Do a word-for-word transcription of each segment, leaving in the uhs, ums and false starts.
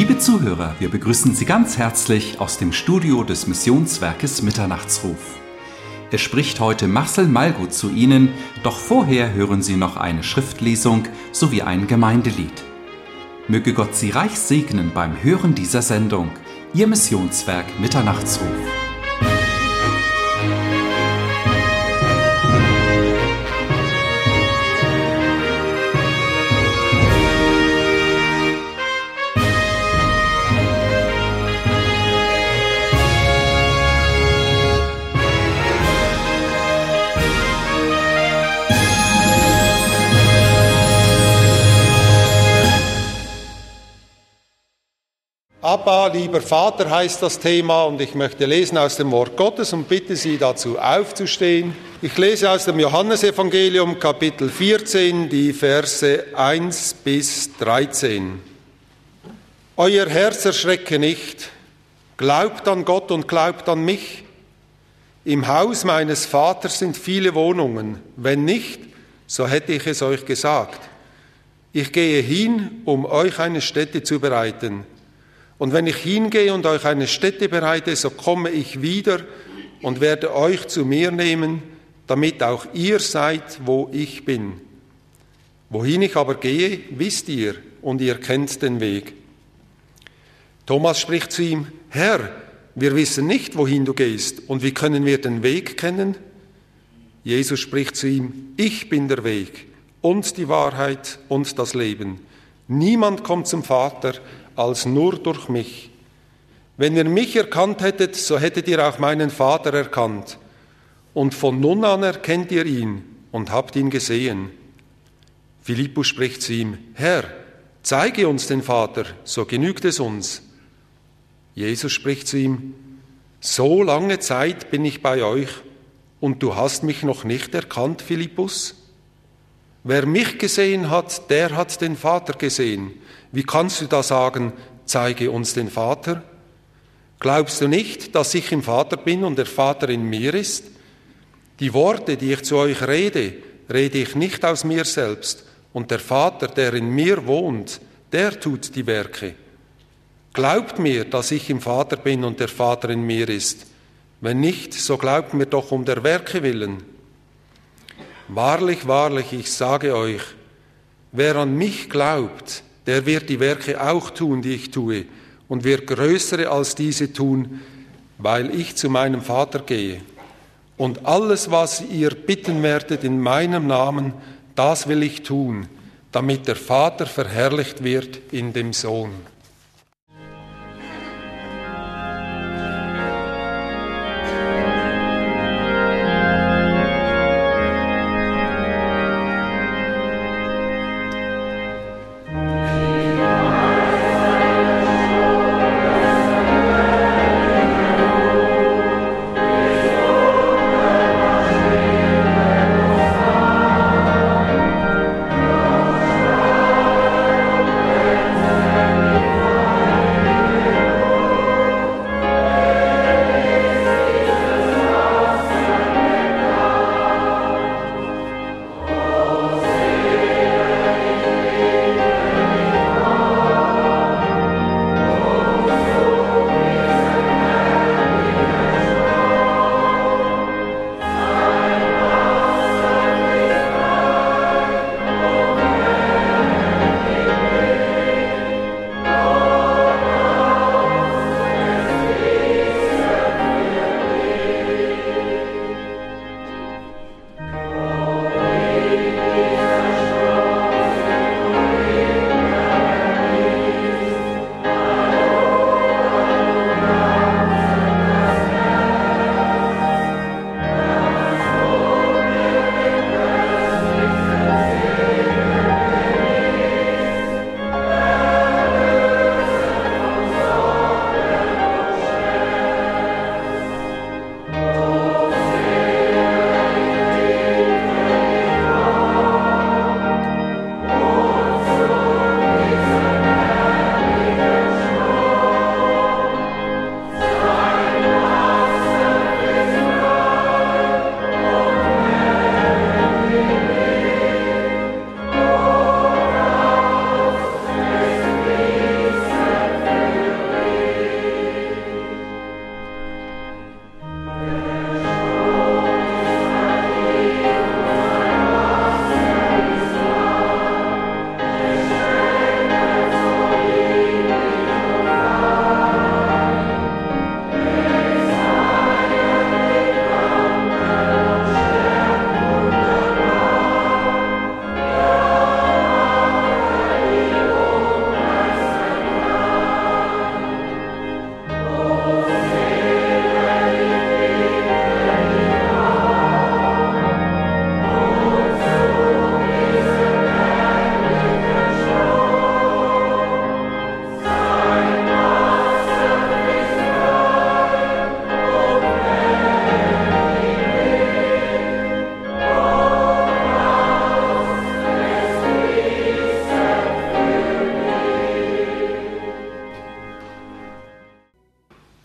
Liebe Zuhörer, wir begrüßen Sie ganz herzlich aus dem Studio des Missionswerkes Mitternachtsruf. Es spricht heute Marcel Malgut zu Ihnen, doch vorher hören Sie noch eine Schriftlesung sowie ein Gemeindelied. Möge Gott Sie reich segnen beim Hören dieser Sendung. Ihr Missionswerk Mitternachtsruf. Abba, lieber Vater, heißt das Thema, und ich möchte lesen aus dem Wort Gottes und bitte Sie dazu aufzustehen. Ich lese aus dem Johannesevangelium Kapitel vierzehn, die Verse eins bis dreizehn. Euer Herz erschrecke nicht, glaubt an Gott und glaubt an mich. Im Haus meines Vaters sind viele Wohnungen, wenn nicht, so hätte ich es euch gesagt. Ich gehe hin, um euch eine Stätte zu bereiten. Und wenn ich hingehe und euch eine Stätte bereite, so komme ich wieder und werde euch zu mir nehmen, damit auch ihr seid, wo ich bin. Wohin ich aber gehe, wisst ihr, und ihr kennt den Weg. Thomas spricht zu ihm: Herr, wir wissen nicht, wohin du gehst, und wie können wir den Weg kennen? Jesus spricht zu ihm: Ich bin der Weg und die Wahrheit und das Leben. Niemand kommt zum Vater als nur durch mich. Wenn ihr mich erkannt hättet, so hättet ihr auch meinen Vater erkannt. Und von nun an erkennt ihr ihn und habt ihn gesehen. Philippus spricht zu ihm: Herr, zeige uns den Vater, so genügt es uns. Jesus spricht zu ihm: So lange Zeit bin ich bei euch, und du hast mich noch nicht erkannt, Philippus? Wer mich gesehen hat, der hat den Vater gesehen. Wie kannst du da sagen, zeige uns den Vater? Glaubst du nicht, dass ich im Vater bin und der Vater in mir ist? Die Worte, die ich zu euch rede, rede ich nicht aus mir selbst. Und der Vater, der in mir wohnt, der tut die Werke. Glaubt mir, dass ich im Vater bin und der Vater in mir ist. Wenn nicht, so glaubt mir doch um der Werke willen. Wahrlich, wahrlich, ich sage euch, wer an mich glaubt, der wird die Werke auch tun, die ich tue, und wird größere als diese tun, weil ich zu meinem Vater gehe. Und alles, was ihr bitten werdet in meinem Namen, das will ich tun, damit der Vater verherrlicht wird in dem Sohn.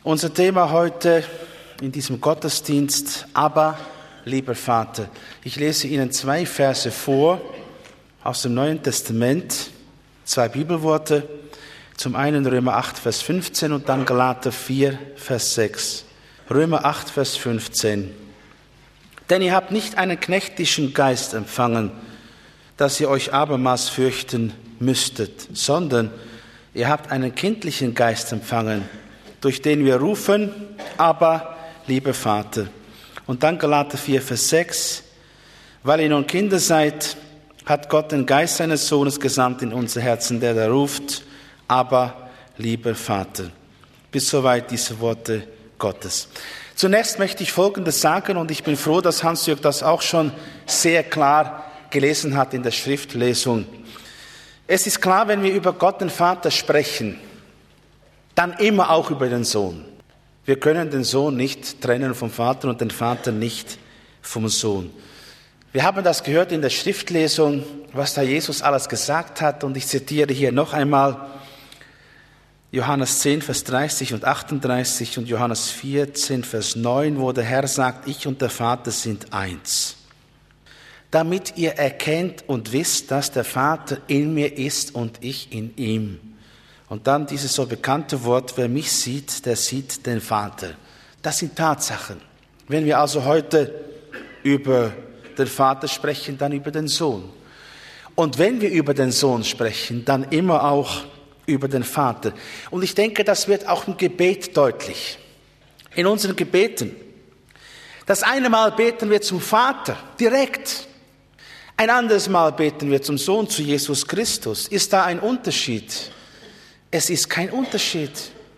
Unser Thema heute in diesem Gottesdienst, aber lieber Vater. Ich lese Ihnen zwei Verse vor aus dem Neuen Testament, zwei Bibelworte. Zum einen Römer acht, Vers fünfzehn und dann Galater vier, Vers sechs. Römer acht, Vers fünfzehn. Denn ihr habt nicht einen knechtischen Geist empfangen, dass ihr euch abermals fürchten müsstet, sondern ihr habt einen kindlichen Geist empfangen, durch den wir rufen, aber lieber Vater. Und dann Galater vier, Vers sechs. Weil ihr nun Kinder seid, hat Gott den Geist seines Sohnes gesandt in unser Herzen, der da ruft, aber lieber Vater. Bis soweit diese Worte Gottes. Zunächst möchte ich Folgendes sagen, und ich bin froh, dass Hans-Jörg das auch schon sehr klar gelesen hat in der Schriftlesung. Es ist klar, wenn wir über Gott den Vater sprechen, dann immer auch über den Sohn. Wir können den Sohn nicht trennen vom Vater und den Vater nicht vom Sohn. Wir haben das gehört in der Schriftlesung, was da Jesus alles gesagt hat, und ich zitiere hier noch einmal Johannes zehn, Vers dreißig und achtunddreißig und Johannes vierzehn, Vers neun, wo der Herr sagt, ich und der Vater sind eins. Damit ihr erkennt und wisst, dass der Vater in mir ist und ich in ihm. Und dann dieses so bekannte Wort, wer mich sieht, der sieht den Vater. Das sind Tatsachen. Wenn wir also heute über den Vater sprechen, dann über den Sohn. Und wenn wir über den Sohn sprechen, dann immer auch über den Vater. Und ich denke, das wird auch im Gebet deutlich. In unseren Gebeten. Das eine Mal beten wir zum Vater, direkt. Ein anderes Mal beten wir zum Sohn, zu Jesus Christus. Ist da ein Unterschied? Es ist kein Unterschied.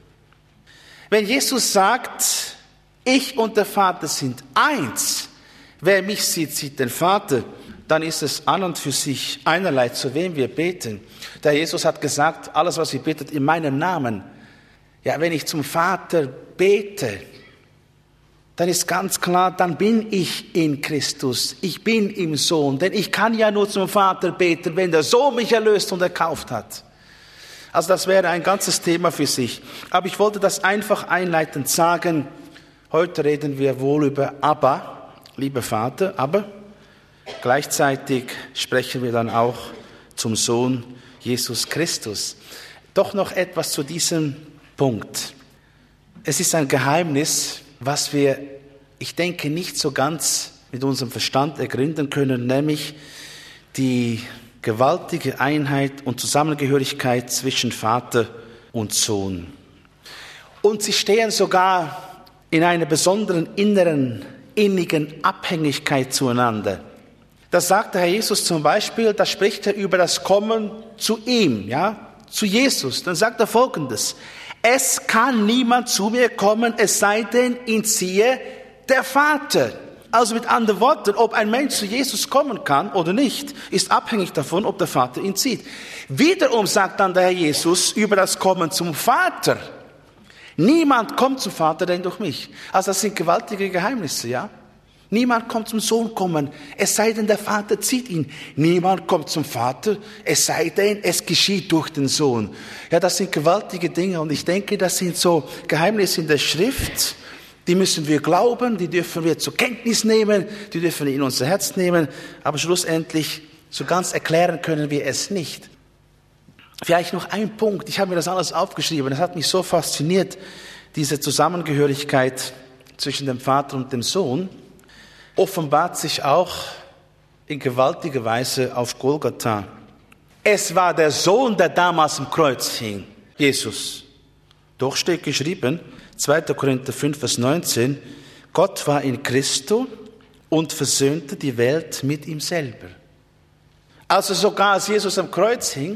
Wenn Jesus sagt, ich und der Vater sind eins, wer mich sieht, sieht den Vater, dann ist es an und für sich einerlei, zu wem wir beten. Der Jesus hat gesagt, alles, was ihr betet, in meinem Namen. Ja, wenn ich zum Vater bete, dann ist ganz klar, dann bin ich in Christus. Ich bin im Sohn. Denn ich kann ja nur zum Vater beten, wenn der Sohn mich erlöst und erkauft hat. Also das wäre ein ganzes Thema für sich. Aber ich wollte das einfach einleitend sagen. Heute reden wir wohl über Abba, lieber Vater, aber gleichzeitig sprechen wir dann auch zum Sohn Jesus Christus. Doch noch etwas zu diesem Punkt. Es ist ein Geheimnis, was wir, ich denke, nicht so ganz mit unserem Verstand ergründen können, nämlich die gewaltige Einheit und Zusammengehörigkeit zwischen Vater und Sohn. Und sie stehen sogar in einer besonderen inneren, innigen Abhängigkeit zueinander. Das sagt der Herr Jesus zum Beispiel, da spricht er über das Kommen zu ihm, ja, zu Jesus. Dann sagt er Folgendes: Es kann niemand zu mir kommen, es sei denn, ihn ziehe der Vater. Also mit anderen Worten, ob ein Mensch zu Jesus kommen kann oder nicht, ist abhängig davon, ob der Vater ihn zieht. Wiederum sagt dann der Herr Jesus über das Kommen zum Vater: Niemand kommt zum Vater, denn durch mich. Also das sind gewaltige Geheimnisse, ja. Niemand kommt zum Sohn kommen, es sei denn, der Vater zieht ihn. Niemand kommt zum Vater, es sei denn, es geschieht durch den Sohn. Ja, das sind gewaltige Dinge, und ich denke, das sind so Geheimnisse in der Schrift, die müssen wir glauben, die dürfen wir zur Kenntnis nehmen, die dürfen wir in unser Herz nehmen, aber schlussendlich so ganz erklären können wir es nicht. Vielleicht noch ein Punkt, ich habe mir das alles aufgeschrieben, das hat mich so fasziniert, diese Zusammengehörigkeit zwischen dem Vater und dem Sohn. Offenbart sich auch in gewaltiger Weise auf Golgatha. Es war der Sohn, der damals am Kreuz hing, Jesus. Doch steht geschrieben, zweiter Korinther fünf, Vers neunzehn, Gott war in Christo und versöhnte die Welt mit ihm selber. Also sogar als Jesus am Kreuz hing,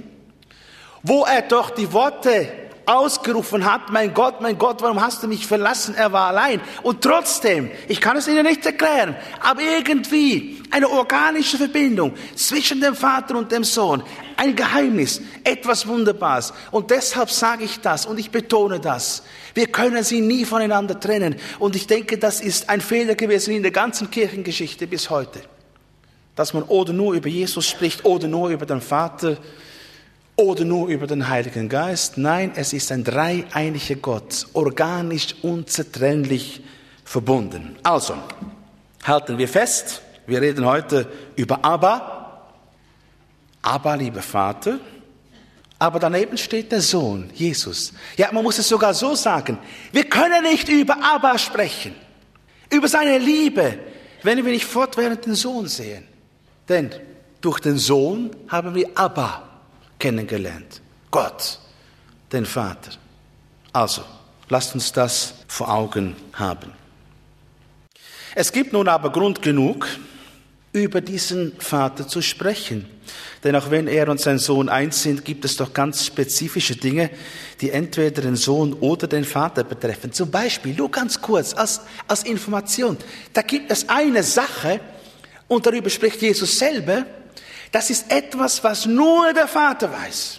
wo er doch die Worte ausgerufen hat, mein Gott, mein Gott, warum hast du mich verlassen? Er war allein. Und trotzdem, ich kann es Ihnen nicht erklären, aber irgendwie eine organische Verbindung zwischen dem Vater und dem Sohn. Ein Geheimnis, etwas Wunderbares. Und deshalb sage ich das und ich betone das. Wir können sie nie voneinander trennen. Und ich denke, das ist ein Fehler gewesen in der ganzen Kirchengeschichte bis heute. Dass man oder nur über Jesus spricht oder nur über den Vater oder nur über den Heiligen Geist. Nein, es ist ein dreieiniger Gott, organisch unzertrennlich verbunden. Also, halten wir fest, wir reden heute über Abba. Abba, lieber Vater. Aber daneben steht der Sohn, Jesus. Ja, man muss es sogar so sagen. Wir können nicht über Abba sprechen, über seine Liebe, wenn wir nicht fortwährend den Sohn sehen. Denn durch den Sohn haben wir Abba kennengelernt. Gott, den Vater. Also, lasst uns das vor Augen haben. Es gibt nun aber Grund genug, über diesen Vater zu sprechen. Denn auch wenn er und sein Sohn eins sind, gibt es doch ganz spezifische Dinge, die entweder den Sohn oder den Vater betreffen. Zum Beispiel, nur ganz kurz, als, als Information, da gibt es eine Sache, und darüber spricht Jesus selber, das ist etwas, was nur der Vater weiß.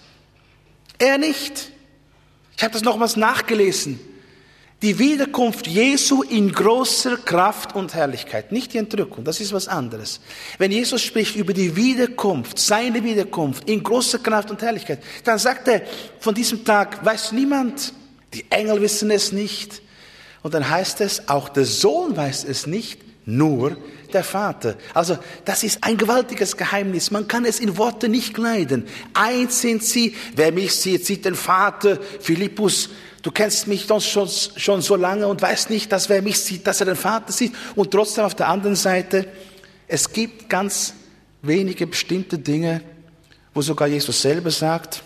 Er nicht. Ich habe das nochmals nachgelesen. Die Wiederkunft Jesu in großer Kraft und Herrlichkeit. Nicht die Entrückung, das ist was anderes. Wenn Jesus spricht über die Wiederkunft, seine Wiederkunft in großer Kraft und Herrlichkeit, dann sagt er, von diesem Tag weiß niemand, die Engel wissen es nicht. Und dann heißt es, auch der Sohn weiß es nicht, nur der Vater. Also das ist ein gewaltiges Geheimnis. Man kann es in Worte nicht kleiden. Eins sind sie, wer mich sieht, sieht den Vater. Philippus, du kennst mich doch schon, schon so lange und weißt nicht, dass wer mich sieht, dass er den Vater sieht. Und trotzdem auf der anderen Seite, es gibt ganz wenige bestimmte Dinge, wo sogar Jesus selber sagt,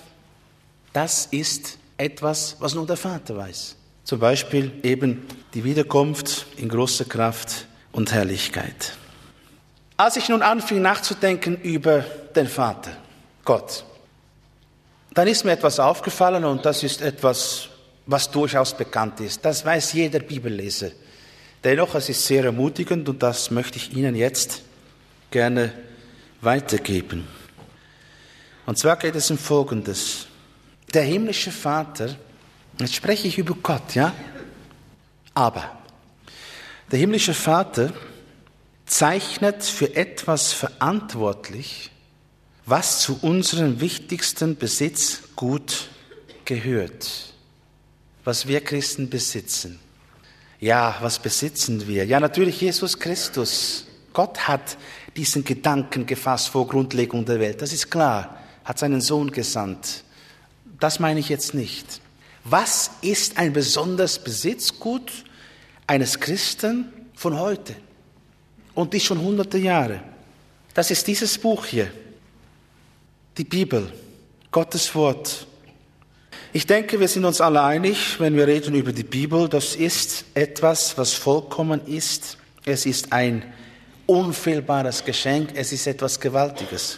das ist etwas, was nur der Vater weiß. Zum Beispiel eben die Wiederkunft in großer Kraft und Herrlichkeit. Als ich nun anfing nachzudenken über den Vater, Gott, dann ist mir etwas aufgefallen und das ist etwas, was durchaus bekannt ist. Das weiß jeder Bibelleser. Dennoch, es ist sehr ermutigend und das möchte ich Ihnen jetzt gerne weitergeben. Und zwar geht es um Folgendes. Der himmlische Vater, jetzt spreche ich über Gott, ja? Aber der himmlische Vater zeichnet für etwas verantwortlich, was zu unserem wichtigsten Besitzgut gehört. Was wir Christen besitzen. Ja, was besitzen wir? Ja, natürlich Jesus Christus. Gott hat diesen Gedanken gefasst vor Grundlegung der Welt. Das ist klar. Hat seinen Sohn gesandt. Das meine ich jetzt nicht. Was ist ein besonderes Besitzgut eines Christen von heute? Und die schon hunderte Jahre. Das ist dieses Buch hier. Die Bibel. Gottes Wort. Ich denke, wir sind uns alle einig, wenn wir reden über die Bibel. Das ist etwas, was vollkommen ist. Es ist ein unfehlbares Geschenk. Es ist etwas Gewaltiges.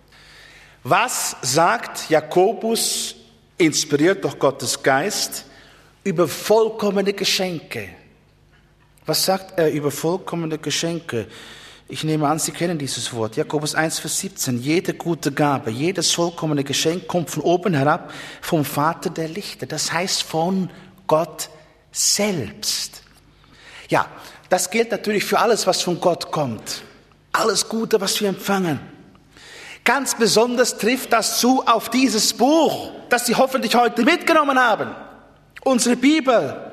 Was sagt Jakobus, inspiriert durch Gottes Geist, über vollkommene Geschenke? Was sagt er über vollkommene Geschenke? Ich nehme an, Sie kennen dieses Wort. Jakobus eins, Vers siebzehn. Jede gute Gabe, jedes vollkommene Geschenk kommt von oben herab, vom Vater der Lichter. Das heißt von Gott selbst. Ja, das gilt natürlich für alles, was von Gott kommt. Alles Gute, was wir empfangen. Ganz besonders trifft das zu auf dieses Buch, das Sie hoffentlich heute mitgenommen haben. Unsere Bibel.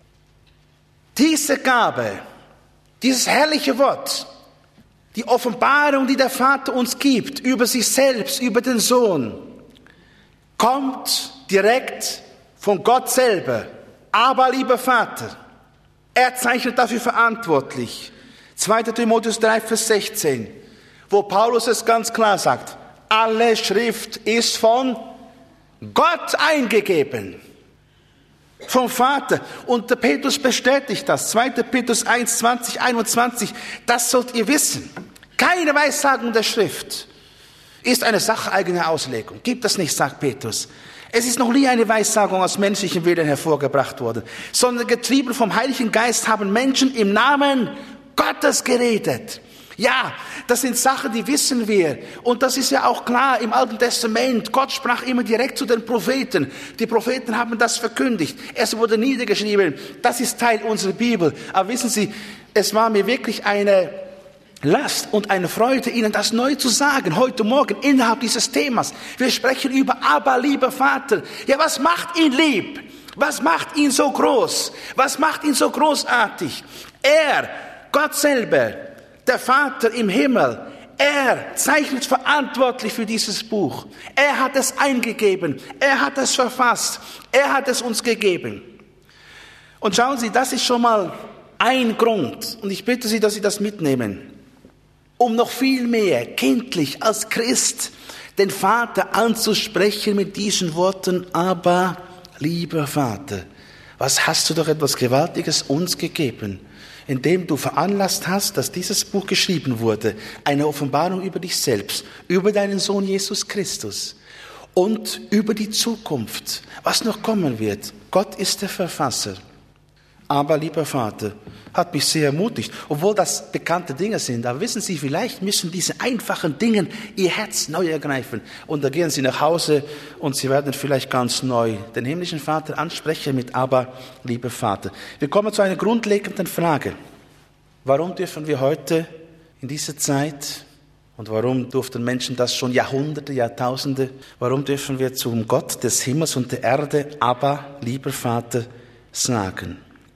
Diese Gabe, dieses herrliche Wort, die Offenbarung, die der Vater uns gibt, über sich selbst, über den Sohn, kommt direkt von Gott selber. Aber, lieber Vater, er zeichnet dafür verantwortlich. zweiter Timotheus drei, Vers sechzehn, wo Paulus es ganz klar sagt, alle Schrift ist von Gott eingegeben. Vom Vater. Und der Petrus bestätigt das. zweiter Petrus eins, zwanzig, einundzwanzig. Das sollt ihr wissen. Keine Weissagung der Schrift ist eine sacheigene Auslegung. Gibt es nicht, sagt Petrus. Es ist noch nie eine Weissagung aus menschlichem Willen hervorgebracht worden, sondern getrieben vom Heiligen Geist haben Menschen im Namen Gottes geredet. Ja, das sind Sachen, die wissen wir. Und das ist ja auch klar im Alten Testament. Gott sprach immer direkt zu den Propheten. Die Propheten haben das verkündigt. Es wurde niedergeschrieben. Das ist Teil unserer Bibel. Aber wissen Sie, es war mir wirklich eine, Last und eine Freude, Ihnen das neu zu sagen, heute Morgen innerhalb dieses Themas. Wir sprechen über aber, lieber Vater. Ja, was macht ihn lieb? Was macht ihn so groß? Was macht ihn so großartig? Er, Gott selber, der Vater im Himmel, er zeichnet verantwortlich für dieses Buch. Er hat es eingegeben, er hat es verfasst, er hat es uns gegeben. Und schauen Sie, das ist schon mal ein Grund. Und ich bitte Sie, dass Sie das mitnehmen. Um noch viel mehr kindlich als Christ den Vater anzusprechen mit diesen Worten, aber lieber Vater, was hast du doch etwas Gewaltiges uns gegeben, indem du veranlasst hast, dass dieses Buch geschrieben wurde, eine Offenbarung über dich selbst, über deinen Sohn Jesus Christus und über die Zukunft, was noch kommen wird. Gott ist der Verfasser. Aber, lieber Vater, hat mich sehr ermutigt, obwohl das bekannte Dinge sind. Aber wissen Sie, vielleicht müssen diese einfachen Dinge Ihr Herz neu ergreifen. Und da gehen Sie nach Hause und Sie werden vielleicht ganz neu den himmlischen Vater ansprechen mit aber, lieber Vater. Wir kommen zu einer grundlegenden Frage. Warum dürfen wir heute in dieser Zeit, und warum durften Menschen das schon Jahrhunderte, Jahrtausende, warum dürfen wir zum Gott des Himmels und der Erde, aber, lieber Vater, sagen?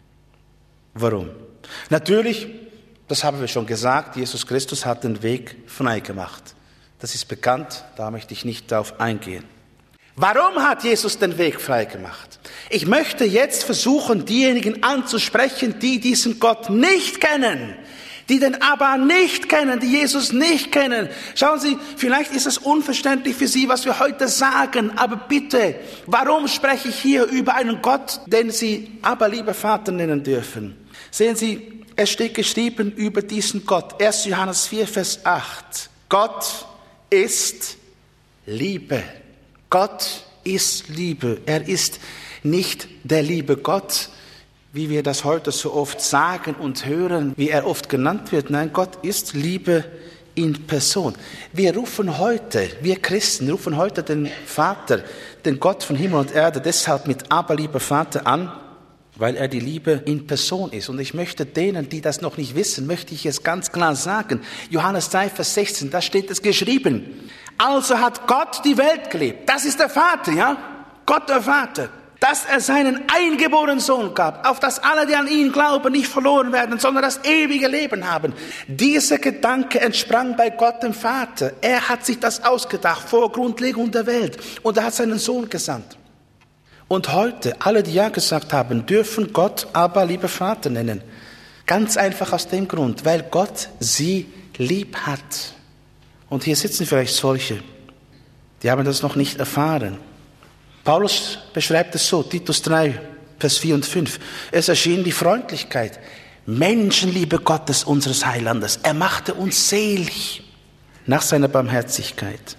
Warum? Natürlich, das haben wir schon gesagt, Jesus Christus hat den Weg frei gemacht. Das ist bekannt, da möchte ich nicht darauf eingehen. Warum hat Jesus den Weg frei gemacht? Ich möchte jetzt versuchen, diejenigen anzusprechen, die diesen Gott nicht kennen, die den Abba nicht kennen, die Jesus nicht kennen. Schauen Sie, vielleicht ist es unverständlich für Sie, was wir heute sagen, aber bitte, warum spreche ich hier über einen Gott, den Sie aber lieber Vater nennen dürfen? Sehen Sie, es steht geschrieben über diesen Gott, erster Johannes vier, Vers acht. Gott ist Liebe. Gott ist Liebe. Er ist nicht der liebe Gott, wie wir das heute so oft sagen und hören, wie er oft genannt wird. Nein, Gott ist Liebe in Person. Wir rufen heute, wir Christen rufen heute den Vater, den Gott von Himmel und Erde, deshalb mit aber, lieber Vater an, weil er die Liebe in Person ist. Und ich möchte denen, die das noch nicht wissen, möchte ich es ganz klar sagen. Johannes drei, Vers sechzehn, da steht es geschrieben. Also hat Gott die Welt geliebt. Das ist der Vater, ja? Gott der Vater. Dass er seinen eingeborenen Sohn gab, auf dass alle, die an ihn glauben, nicht verloren werden, sondern das ewige Leben haben. Dieser Gedanke entsprang bei Gott dem Vater. Er hat sich das ausgedacht vor Grundlegung der Welt. Und er hat seinen Sohn gesandt. Und heute, alle, die Ja gesagt haben, dürfen Gott aber lieber Vater nennen. Ganz einfach aus dem Grund, weil Gott sie lieb hat. Und hier sitzen vielleicht solche, die haben das noch nicht erfahren. Paulus beschreibt es so, Titus drei, Vers vier und fünf. Es erschien die Freundlichkeit, Menschenliebe Gottes, unseres Heilandes. Er machte uns selig nach seiner Barmherzigkeit.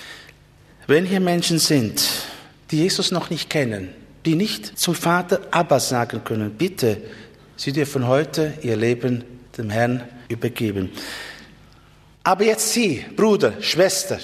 Wenn hier Menschen sind, die Jesus noch nicht kennen, die nicht zum Vater Abba sagen können, bitte, sie dürfen heute ihr Leben dem Herrn übergeben. Aber jetzt Sie, Bruder, Schwester,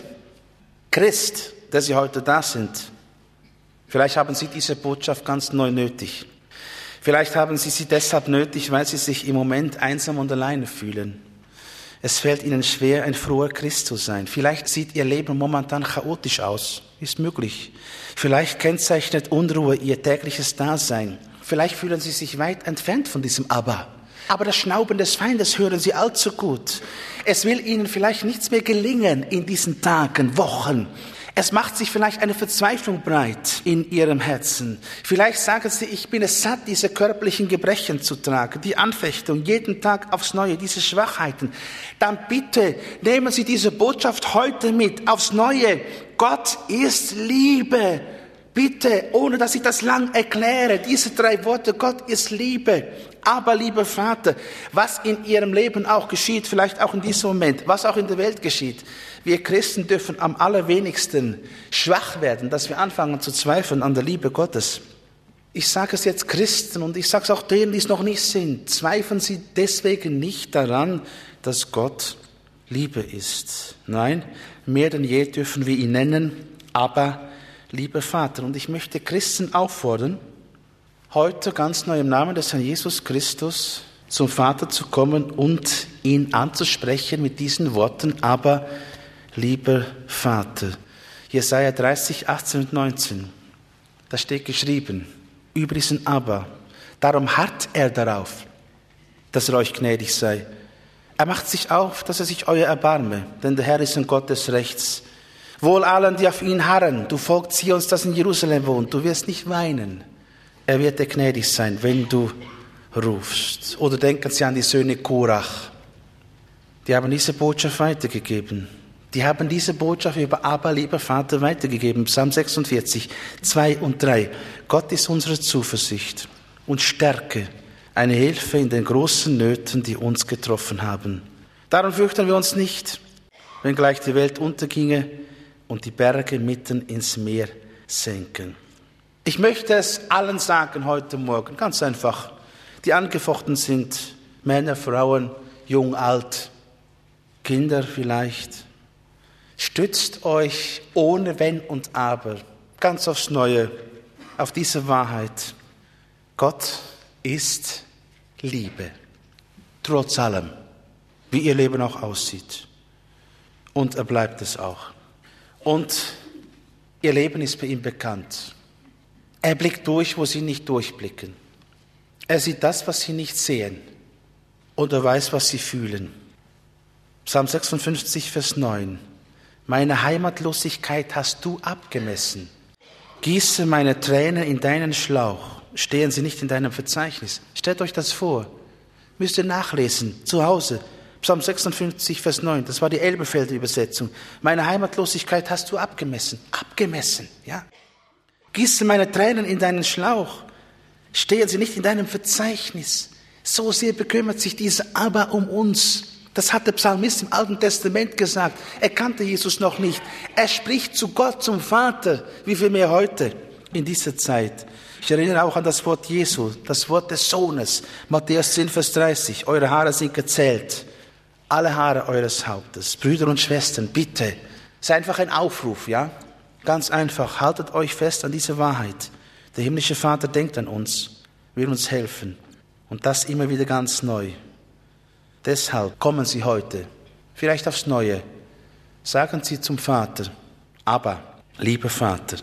Christ, der Sie heute da sind, vielleicht haben Sie diese Botschaft ganz neu nötig. Vielleicht haben Sie sie deshalb nötig, weil Sie sich im Moment einsam und alleine fühlen. Es fällt Ihnen schwer, ein froher Christ zu sein. Vielleicht sieht Ihr Leben momentan chaotisch aus. Ist möglich. Vielleicht kennzeichnet Unruhe Ihr tägliches Dasein. Vielleicht fühlen Sie sich weit entfernt von diesem Abba. Aber das Schnauben des Feindes hören Sie allzu gut. Es will Ihnen vielleicht nichts mehr gelingen in diesen Tagen, Wochen. Es macht sich vielleicht eine Verzweiflung breit in Ihrem Herzen. Vielleicht sagen Sie, ich bin es satt, diese körperlichen Gebrechen zu tragen, die Anfechtung, jeden Tag aufs Neue, diese Schwachheiten. Dann bitte nehmen Sie diese Botschaft heute mit, aufs Neue. Gott ist Liebe. Bitte, ohne dass ich das lang erkläre, diese drei Worte, Gott ist Liebe. Aber, lieber Vater, was in Ihrem Leben auch geschieht, vielleicht auch in diesem Moment, was auch in der Welt geschieht, wir Christen dürfen am allerwenigsten schwach werden, dass wir anfangen zu zweifeln an der Liebe Gottes. Ich sage es jetzt Christen und ich sage es auch denen, die es noch nicht sind. Zweifeln Sie deswegen nicht daran, dass Gott Liebe ist. Nein, mehr denn je dürfen wir ihn nennen, aber lieber Vater. Und ich möchte Christen auffordern, heute ganz neu im Namen des Herrn Jesus Christus zum Vater zu kommen und ihn anzusprechen mit diesen Worten, aber lieber Vater. Jesaja dreißig, achtzehn und neunzehn. Da steht geschrieben, über diesen Aber. Darum harrt er darauf, dass er euch gnädig sei. Er macht sich auf, dass er sich euer erbarme, denn der Herr ist ein Gott des Rechts. Wohl allen, die auf ihn harren, du Volk Zions, das in Jerusalem wohnt, du wirst nicht weinen. Er wird dir gnädig sein, wenn du rufst. Oder denken Sie an die Söhne Korach. Die haben diese Botschaft weitergegeben. Die haben diese Botschaft über Aber, lieber Vater, weitergegeben. Psalm sechsundvierzig, zwei und drei. Gott ist unsere Zuversicht und Stärke, eine Hilfe in den großen Nöten, die uns getroffen haben. Darum fürchten wir uns nicht, wenngleich die Welt unterginge und die Berge mitten ins Meer senken. Ich möchte es allen sagen heute Morgen, ganz einfach, die angefochten sind, Männer, Frauen, jung, alt, Kinder vielleicht. Stützt euch ohne Wenn und Aber, ganz aufs Neue, auf diese Wahrheit. Gott ist Liebe, trotz allem, wie ihr Leben auch aussieht. Und er bleibt es auch. Und ihr Leben ist bei ihm bekannt. Er blickt durch, wo sie nicht durchblicken. Er sieht das, was sie nicht sehen. Und er weiß, was sie fühlen. Psalm sechsundfünfzig, Vers neun. Meine Heimatlosigkeit hast du abgemessen. Gieße meine Tränen in deinen Schlauch. Stehen sie nicht in deinem Verzeichnis. Stellt euch das vor. Müsst ihr nachlesen, zu Hause. Psalm sechsundfünfzig, Vers neun. Das war die Elberfelder Übersetzung. Meine Heimatlosigkeit hast du abgemessen. Abgemessen, ja. Gieße meine Tränen in deinen Schlauch. Stehen sie nicht in deinem Verzeichnis. So sehr bekümmert sich dieser Aber um uns. Das hat der Psalmist im Alten Testament gesagt. Er kannte Jesus noch nicht. Er spricht zu Gott, zum Vater, wie viel mehr heute in dieser Zeit. Ich erinnere auch an das Wort Jesu, das Wort des Sohnes. Matthäus zehn, Vers dreißig. Eure Haare sind gezählt. Alle Haare eures Hauptes. Brüder und Schwestern, bitte. Es ist einfach ein Aufruf, ja? Ganz einfach. Haltet euch fest an diese Wahrheit. Der himmlische Vater denkt an uns, will uns helfen. Und das immer wieder ganz neu. Deshalb kommen Sie heute, vielleicht aufs Neue, sagen Sie zum Vater, aber, lieber Vater,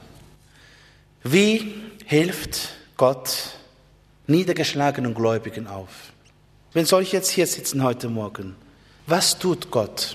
wie hilft Gott niedergeschlagenen Gläubigen auf? Wenn solche jetzt hier sitzen heute Morgen, was tut Gott?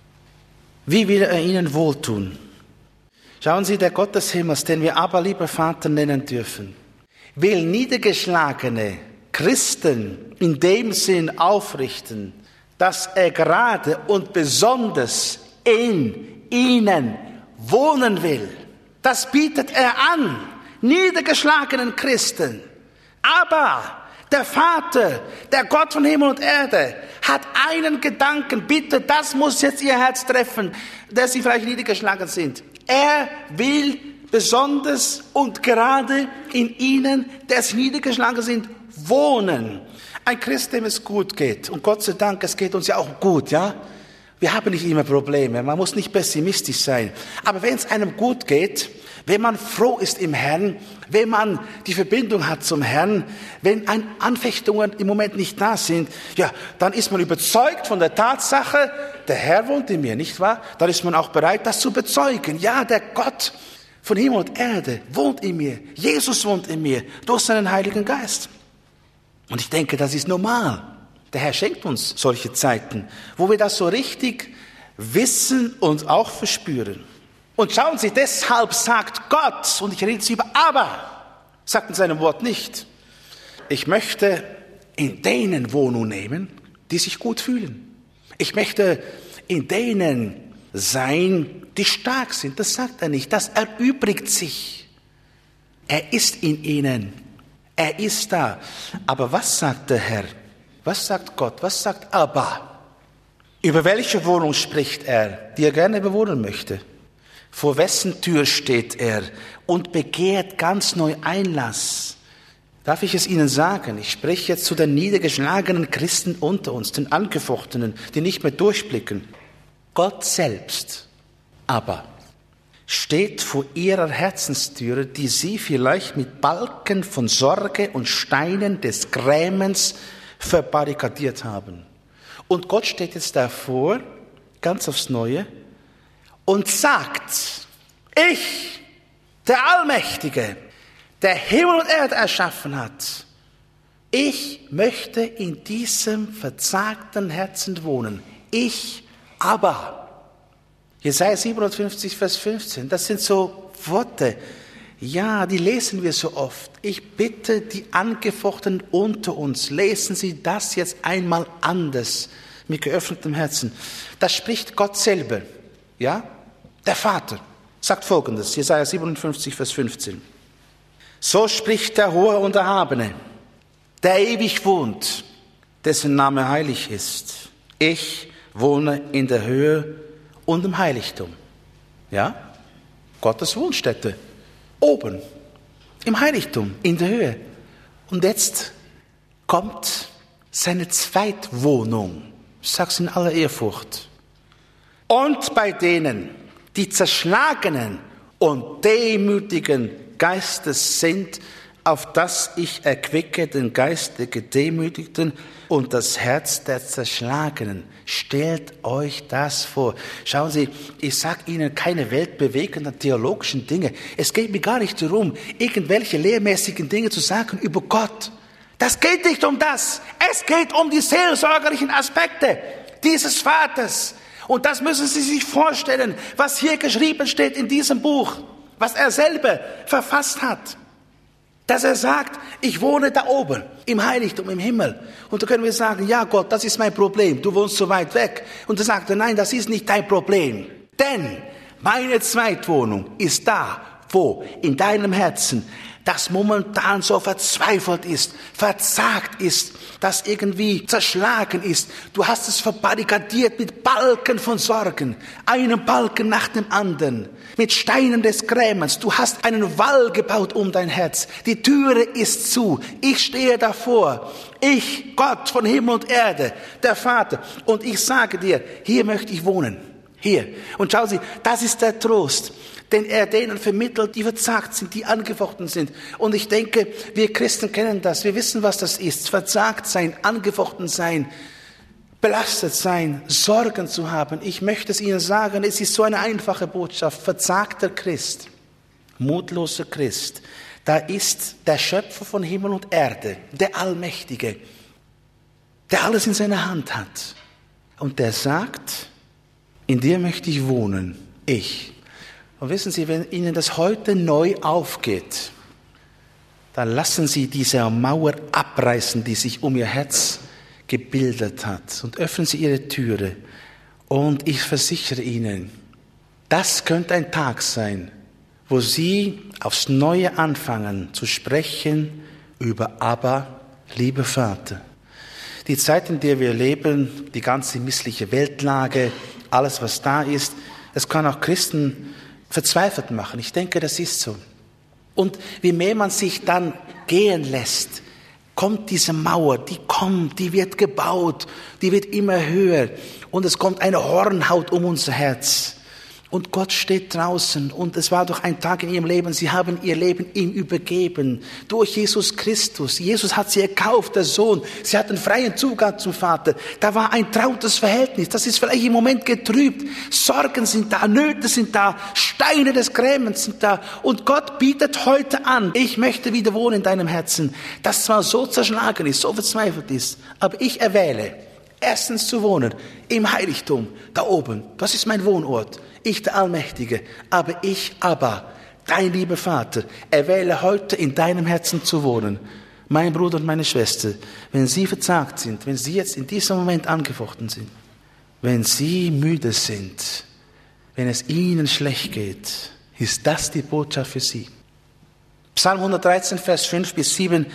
Wie will er ihnen wohltun? Schauen Sie, der Gott des Himmels, den wir aber, lieber Vater, nennen dürfen, will niedergeschlagene Christen in dem Sinn aufrichten, dass er gerade und besonders in ihnen wohnen will. Das bietet er an, niedergeschlagenen Christen. Aber der Vater, der Gott von Himmel und Erde, hat einen Gedanken, bitte, das muss jetzt ihr Herz treffen, dass sie vielleicht niedergeschlagen sind. Er will besonders und gerade in ihnen, der sie niedergeschlagen sind, wohnen. Ein Christ, dem es gut geht. Und Gott sei Dank, es geht uns ja auch gut, ja? Wir haben nicht immer Probleme. Man muss nicht pessimistisch sein. Aber wenn es einem gut geht, wenn man froh ist im Herrn, wenn man die Verbindung hat zum Herrn, wenn ein Anfechtungen im Moment nicht da sind, ja, dann ist man überzeugt von der Tatsache, der Herr wohnt in mir, nicht wahr? Dann ist man auch bereit, das zu bezeugen. Ja, der Gott von Himmel und Erde wohnt in mir. Jesus wohnt in mir durch seinen Heiligen Geist. Und ich denke, das ist normal. Der Herr schenkt uns solche Zeiten, wo wir das so richtig wissen und auch verspüren. Und schauen Sie, deshalb sagt Gott, und ich rede Sie über aber, sagt in seinem Wort nicht, ich möchte in denen Wohnung nehmen, die sich gut fühlen. Ich möchte in denen sein, die stark sind. Das sagt er nicht, das erübrigt sich. Er ist in ihnen. Er ist da. Aber was sagt der Herr? Was sagt Gott? Was sagt aber? Über welche Wohnung spricht er, die er gerne bewohnen möchte? Vor wessen Tür steht er und begehrt ganz neu Einlass? Darf ich es Ihnen sagen? Ich spreche jetzt zu den niedergeschlagenen Christen unter uns, den Angefochtenen, die nicht mehr durchblicken. Gott selbst aber steht vor ihrer Herzenstüre, die sie vielleicht mit Balken von Sorge und Steinen des Grämens verbarrikadiert haben. Und Gott steht jetzt davor, ganz aufs Neue, und sagt, ich, der Allmächtige, der Himmel und Erde erschaffen hat, ich möchte in diesem verzagten Herzen wohnen. Ich aber. Jesaja siebenundfünfzig, Vers fünfzehn, das sind so Worte, ja, die lesen wir so oft. Ich bitte die Angefochtenen unter uns, lesen Sie das jetzt einmal anders, mit geöffnetem Herzen. Das spricht Gott selber, ja? Der Vater sagt Folgendes, Jesaja siebenundfünfzig, Vers fünfzehn. So spricht der Hohe und Erhabene, der ewig wohnt, dessen Name heilig ist. Ich wohne in der Höhe und im Heiligtum. Ja? Gottes Wohnstätte. Oben. Im Heiligtum. In der Höhe. Und jetzt kommt seine Zweitwohnung. Ich sage es in aller Ehrfurcht. Und bei denen, die zerschlagenen und demütigen Geistes sind, auf das ich erquicke den Geist der Gedemütigten und das Herz der Zerschlagenen. Stellt euch das vor. Schauen Sie, ich sage Ihnen keine weltbewegenden theologischen Dinge. Es geht mir gar nicht darum, irgendwelche lehrmäßigen Dinge zu sagen über Gott. Das geht nicht um das. Es geht um die seelsorgerlichen Aspekte dieses Vaters. Und das müssen Sie sich vorstellen, was hier geschrieben steht in diesem Buch, was er selber verfasst hat. Dass er sagt, ich wohne da oben, im Heiligtum, im Himmel. Und da können wir sagen, ja Gott, das ist mein Problem, du wohnst so weit weg. Und er sagt, nein, das ist nicht dein Problem. Denn meine Zweitwohnung ist da, wo? In deinem Herzen, das momentan so verzweifelt ist, verzagt ist, das irgendwie zerschlagen ist. Du hast es verbarrikadiert mit Balken von Sorgen, einen Balken nach dem anderen, mit Steinen des Grämens. Du hast einen Wall gebaut um dein Herz. Die Türe ist zu. Ich stehe davor. Ich, Gott von Himmel und Erde, der Vater. Und ich sage dir, hier möchte ich wohnen. Hier. Und schauen Sie, das ist der Trost, den er denen vermittelt, die verzagt sind, die angefochten sind. Und ich denke, wir Christen kennen das. Wir wissen, was das ist. Verzagt sein, angefochten sein, belastet sein, Sorgen zu haben. Ich möchte es Ihnen sagen, es ist so eine einfache Botschaft. Verzagter Christ, mutloser Christ, da ist der Schöpfer von Himmel und Erde, der Allmächtige, der alles in seiner Hand hat. Und der sagt, in dir möchte ich wohnen, ich. Und wissen Sie, wenn Ihnen das heute neu aufgeht, dann lassen Sie diese Mauer abreißen, die sich um Ihr Herz gebildet hat, und öffnen Sie Ihre Türe. Und ich versichere Ihnen, das könnte ein Tag sein, wo Sie aufs Neue anfangen zu sprechen über Abba, lieber Vater. Die Zeit, in der wir leben, die ganze missliche Weltlage, alles, was da ist, es kann auch Christen verzweifelt machen. Ich denke, das ist so. Und wie mehr man sich dann gehen lässt, kommt diese Mauer, die kommt, die wird gebaut, die wird immer höher. Und es kommt eine Hornhaut um unser Herz. Und Gott steht draußen. Und es war doch ein Tag in ihrem Leben, sie haben ihr Leben ihm übergeben. Durch Jesus Christus. Jesus hat sie erkauft, der Sohn. Sie hatten freien Zugang zum Vater. Da war ein trautes Verhältnis. Das ist vielleicht im Moment getrübt. Sorgen sind da, Nöte sind da, Steine des Grämens sind da. Und Gott bietet heute an, ich möchte wieder wohnen in deinem Herzen, das zwar so zerschlagen ist, so verzweifelt ist, aber ich erwähle, erstens zu wohnen im Heiligtum, da oben. Das ist mein Wohnort. Ich, der Allmächtige. Aber ich, aber, dein lieber Vater, erwähle heute in deinem Herzen zu wohnen. Mein Bruder und meine Schwester, wenn Sie verzagt sind, wenn Sie jetzt in diesem Moment angefochten sind, wenn Sie müde sind, wenn es Ihnen schlecht geht, ist das die Botschaft für Sie. Psalm hundertdreizehn, Vers fünf bis sieben.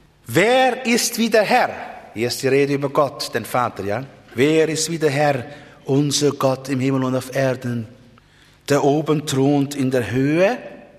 Wer ist wie der Herr? Hier ist die Rede über Gott, den Vater, ja? Wer ist wie der Herr, unser Gott im Himmel und auf Erden, der oben thront in der Höhe,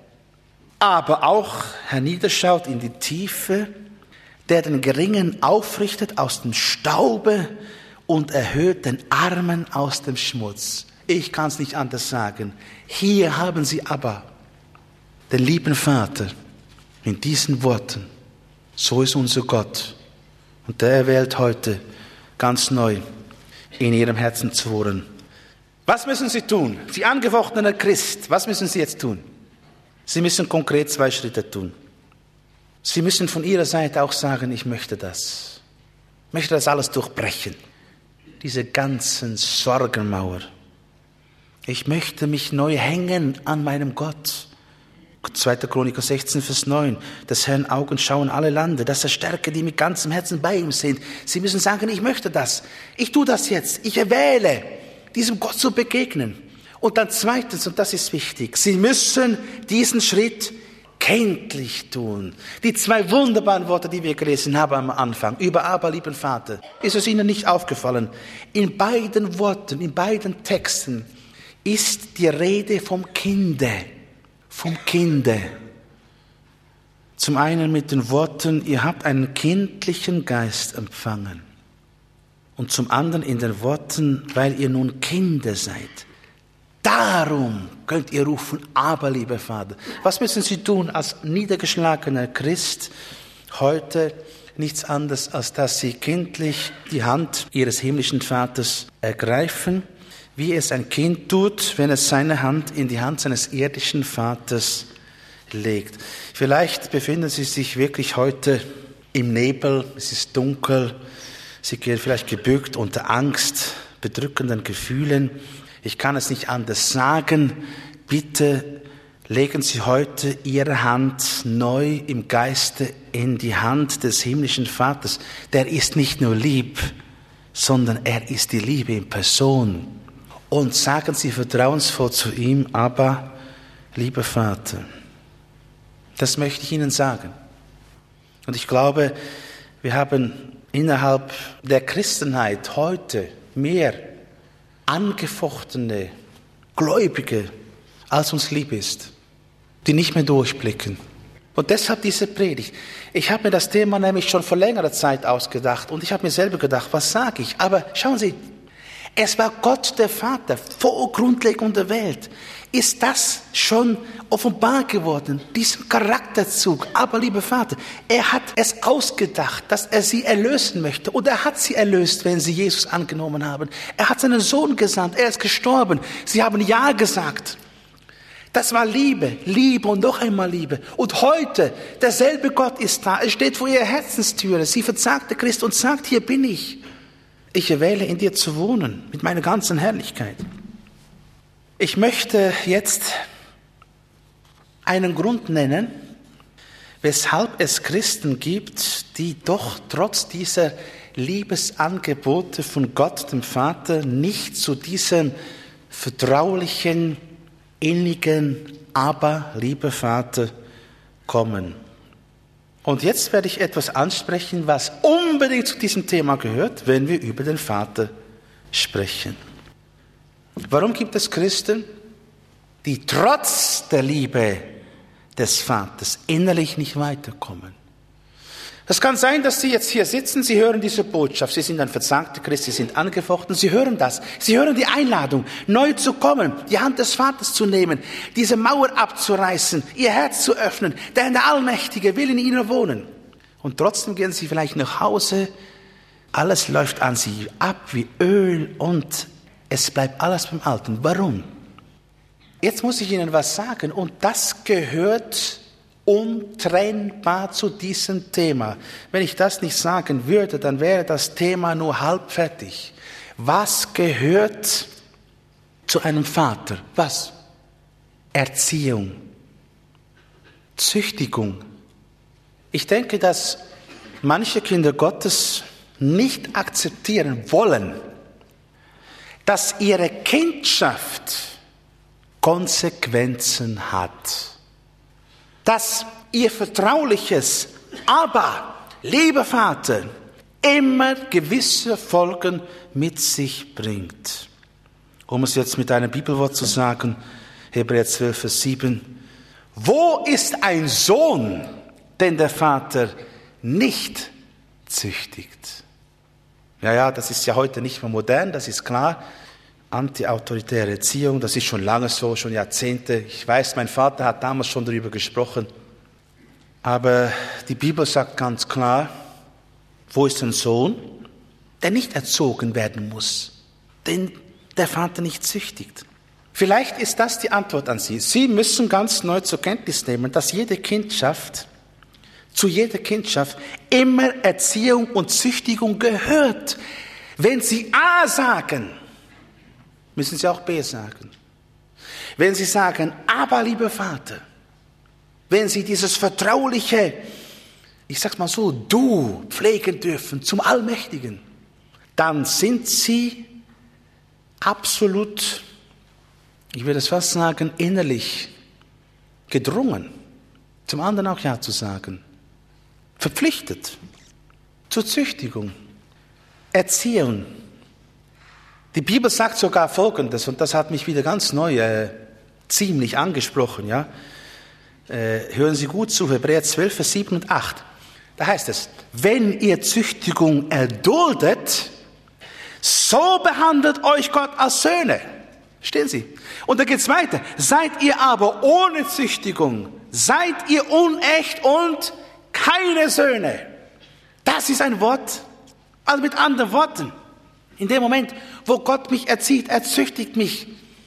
aber auch herniederschaut in die Tiefe, der den Geringen aufrichtet aus dem Staube und erhöht den Armen aus dem Schmutz. Ich kann es nicht anders sagen. Hier haben Sie aber den lieben Vater in diesen Worten. So ist unser Gott. Und der erwählt heute ganz neu in ihrem Herzen zu wohnen. Was müssen Sie tun? Sie angefochtener Christ, was müssen Sie jetzt tun? Sie müssen konkret zwei Schritte tun. Sie müssen von Ihrer Seite auch sagen, ich möchte das. Ich möchte das alles durchbrechen. Diese ganzen Sorgenmauer. Ich möchte mich neu hängen an meinem Gott. zweiter Chroniker sechzehn, Vers neun. Des Herrn Augen schauen alle Lande, dass er stärke, die mit ganzem Herzen bei ihm sind. Sie müssen sagen, ich möchte das. Ich tue das jetzt. Ich erwähle, diesem Gott zu begegnen. Und dann zweitens, und das ist wichtig, Sie müssen diesen Schritt kenntlich tun. Die zwei wunderbaren Worte, die wir gelesen haben am Anfang, über aber, lieben Vater, ist es Ihnen nicht aufgefallen? In beiden Worten, in beiden Texten ist die Rede vom Kinde. Vom Kinde. Zum einen mit den Worten, ihr habt einen kindlichen Geist empfangen. Und zum anderen in den Worten, weil ihr nun Kinder seid. Darum könnt ihr rufen, aber, lieber Vater. Was müssen Sie tun als niedergeschlagener Christ heute? Nichts anderes, als dass Sie kindlich die Hand Ihres himmlischen Vaters ergreifen, wie es ein Kind tut, wenn es seine Hand in die Hand seines irdischen Vaters legt. Vielleicht befinden Sie sich wirklich heute im Nebel, es ist dunkel, Sie gehen vielleicht gebückt unter Angst, bedrückenden Gefühlen. Ich kann es nicht anders sagen. Bitte legen Sie heute Ihre Hand neu im Geiste in die Hand des himmlischen Vaters. Der ist nicht nur lieb, sondern er ist die Liebe in Person. Und sagen Sie vertrauensvoll zu ihm, aber, lieber Vater, das möchte ich Ihnen sagen. Und ich glaube, wir haben innerhalb der Christenheit heute mehr angefochtene Gläubige, als uns lieb ist, die nicht mehr durchblicken. Und deshalb diese Predigt. Ich habe mir das Thema nämlich schon vor längerer Zeit ausgedacht und ich habe mir selber gedacht, was sage ich? Aber schauen Sie, es war Gott der Vater vor Grundlegung der Welt. Ist das schon offenbar geworden, diesen Charakterzug? Aber, lieber Vater, er hat es ausgedacht, dass er sie erlösen möchte. Und er hat sie erlöst, wenn sie Jesus angenommen haben. Er hat seinen Sohn gesandt, er ist gestorben. Sie haben Ja gesagt. Das war Liebe, Liebe und noch einmal Liebe. Und heute, derselbe Gott ist da. Er steht vor ihrer Herzenstüre. Sie verzagte Christ und sagt, hier bin ich. Ich erwähle, in dir zu wohnen, mit meiner ganzen Herrlichkeit. Ich möchte jetzt einen Grund nennen, weshalb es Christen gibt, die doch trotz dieser Liebesangebote von Gott, dem Vater, nicht zu diesem vertraulichen, innigen, aber, lieber Vater, kommen. Und jetzt werde ich etwas ansprechen, was unbedingt zu diesem Thema gehört, wenn wir über den Vater sprechen. Warum gibt es Christen, die trotz der Liebe des Vaters innerlich nicht weiterkommen? Es kann sein, dass Sie jetzt hier sitzen, Sie hören diese Botschaft, Sie sind ein verzagter Christ, Sie sind angefochten, Sie hören das, Sie hören die Einladung, neu zu kommen, die Hand des Vaters zu nehmen, diese Mauer abzureißen, Ihr Herz zu öffnen, denn der Allmächtige will in Ihnen wohnen. Und trotzdem gehen Sie vielleicht nach Hause, alles läuft an Sie ab wie Öl und es bleibt alles beim Alten. Warum? Jetzt muss ich Ihnen was sagen und das gehört untrennbar zu diesem Thema. Wenn ich das nicht sagen würde, dann wäre das Thema nur halb fertig. Was gehört zu einem Vater? Was? Erziehung, Züchtigung. Ich denke, dass manche Kinder Gottes nicht akzeptieren wollen, dass ihre Kindschaft Konsequenzen hat. Dass ihr vertrauliches, aber, lieber Vater, immer gewisse Folgen mit sich bringt. Um es jetzt mit einem Bibelwort zu sagen, Hebräer zwölf, Vers sieben. Wo ist ein Sohn, den der Vater nicht züchtigt? Ja, ja, das ist ja heute nicht mehr modern, das ist klar. Anti-autoritäre Erziehung, das ist schon lange so, schon Jahrzehnte. Ich weiß, mein Vater hat damals schon darüber gesprochen. Aber die Bibel sagt ganz klar, wo ist ein Sohn, der nicht erzogen werden muss? den der Vater nicht züchtigt? Vielleicht ist das die Antwort an Sie. Sie müssen ganz neu zur Kenntnis nehmen, dass jede Kindschaft, zu jeder Kindschaft immer Erziehung und Züchtigung gehört. Wenn Sie A sagen, müssen Sie auch B sagen. Wenn Sie sagen, aber lieber Vater, wenn Sie dieses vertrauliche, ich sag's mal so, Du pflegen dürfen zum Allmächtigen, dann sind Sie absolut, ich würde es fast sagen, innerlich gedrungen, zum anderen auch Ja zu sagen, verpflichtet zur Züchtigung, Erziehung. Die Bibel sagt sogar Folgendes, und das hat mich wieder ganz neu äh, ziemlich angesprochen. Ja? Äh, hören Sie gut zu, Hebräer zwölf, Vers sieben und acht. Da heißt es, wenn ihr Züchtigung erduldet, so behandelt euch Gott als Söhne. Stehen Sie? Und da geht es weiter. Seid ihr aber ohne Züchtigung, seid ihr unecht und keine Söhne. Das ist ein Wort, also mit anderen Worten. In dem Moment, wo Gott mich erzieht, er züchtigt mich,